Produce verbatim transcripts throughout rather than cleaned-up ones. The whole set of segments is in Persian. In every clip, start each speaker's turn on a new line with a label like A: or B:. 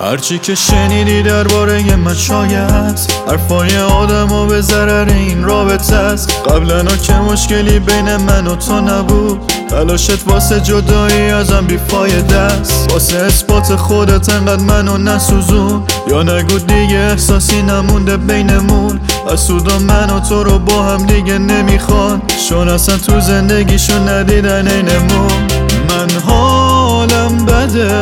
A: هرچی که شنیدی درباره من شاید حرفای آدمو به ضرر این رابطه است. قبلا که مشکلی بین من و تو نبود، تلاشت واسه جدایی ازم بیفایده است. واسه اثبات خودت انقدر منو نسوزون، یا نگو دیگه احساسی نمونده بینمون. حسودا من و تو رو با هم دیگه نمیخوان، چون اصلا تو زندگیشون ندیدن اینمون. من حالم بده،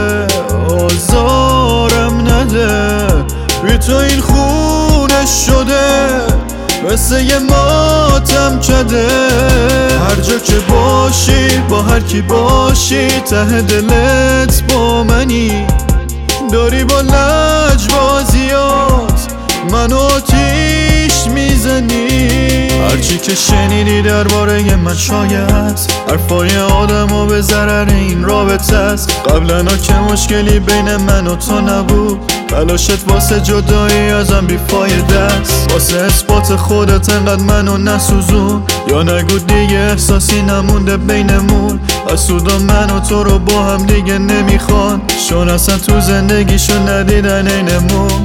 A: آزارم نده، بی تو این خونه شده مثل یه ماتم کده. هر جا که باشی با هر کی باشی، ته دلت با منی، داری با لجبازیات منو آتیش میزنی. هرچی که شنیدی درباره من شاید حرفای آدمو به ضرر این رابطه است. قبلا که مشکلی بین من و تو نبود، تلاشت واسه جدایی ازم بیفایده است. واسه اثبات خودت انقدر منو نسوزون، یا نگو دیگه احساسی نمونده بینمون. حسودا من و تو رو با هم دیگه نمیخوان، چون اصلا تو زندگیشون ندیدن اینمون.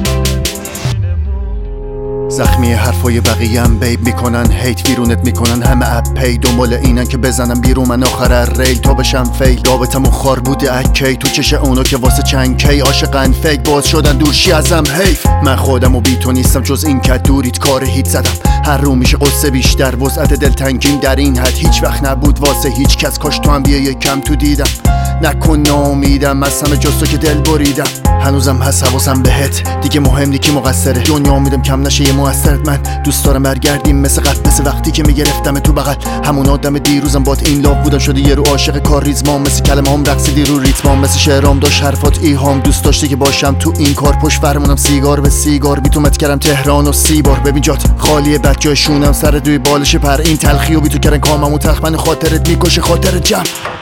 B: زخمی حرفای بقیه‌ام بیب میکنن، هیت ویرونت میکنن، همه اپ پی دنبال اینن که بزنم بیرون من آخر ریل تا بشم فیل. رابطمون خار بوده اکی تو چش اونا که واسه چند کی عاشقن فیک باز شدن دورشی ازم حیف. من خودم و بی تو نیستم جز این که دوریت کار هیت زدم. هر رو میشه قصه بیشتر، وسعت دلتنگیم در این حد هیچ وقت نبود واسه هیچ کس. کاش تو هم بیا یکم تو دیدم، نکن ناامیدم از همه جز تو که دل بریدم. هنوزم هست حواسم بهت، دیگه مهم نی کی مقصره. دنیا امیدم کم نشه یه موثرت، من دوست دارم برگردیم مثل قد، مثل وقتی که میگرفتم تو بغل. همون آدم دیروزم بات این لاف بودم، شده یه رو عاشق کار ریزمام. مثل کلمه هم رقصیدی رو ریتمام، مثل شعرام داشت حرفات ایهام. دوست داشتی که باشم تو این کار، پشت فرمونم سیگار به سیگار. بی تو مت کردم تهران و سی بار، ببین جات خالیه بد جای شونم سر دوی بالش پر. این تلخی و بی تو کردن کاممو تخمن، خاطرت میکشه خاطر جمع.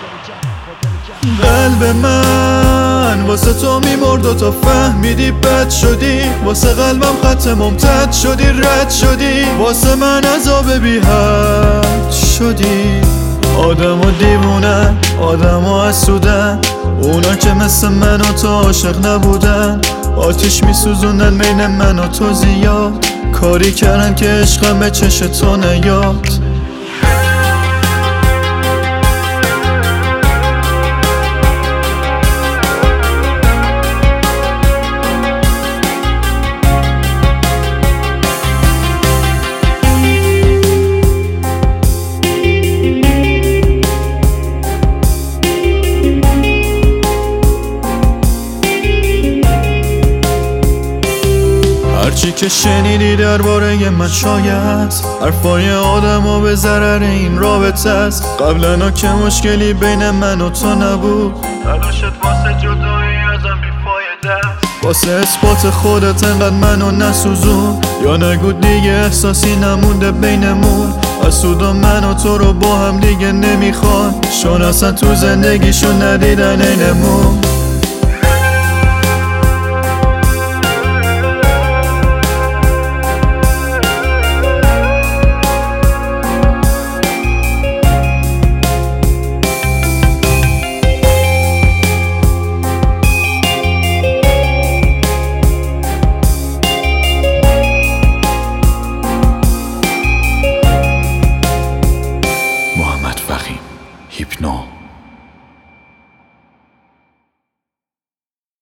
A: قلب من واسه تو میمرد و تو فهمیدی بد شدی. واسه قلبم خط ممتد شدی، رد شدی. واسه من عذاب بی حد شدی. آدم و دیوونن، آدم و حسودن، اونا که مثل من و تو عاشق نبودن. آتیش میسوزوندن بین من و تو زیاد، کاری کردن که عشقم به چش تو نیاد. هرچی که شنیدی درباره من شاید حرفای آدمو به ضرر این رابطه است. قبلا که مشکلی بین من و تو نبود، تلاشت واسه جدایی ازم بیفایده است. واسه اثبات خودت انقدر منو نسوزون، یا نگو دیگه احساسی نمونده بینمون. حسودا من و تو رو با هم دیگه نمیخوان، چون اصلا تو زندگیشون ندیدن اینمون.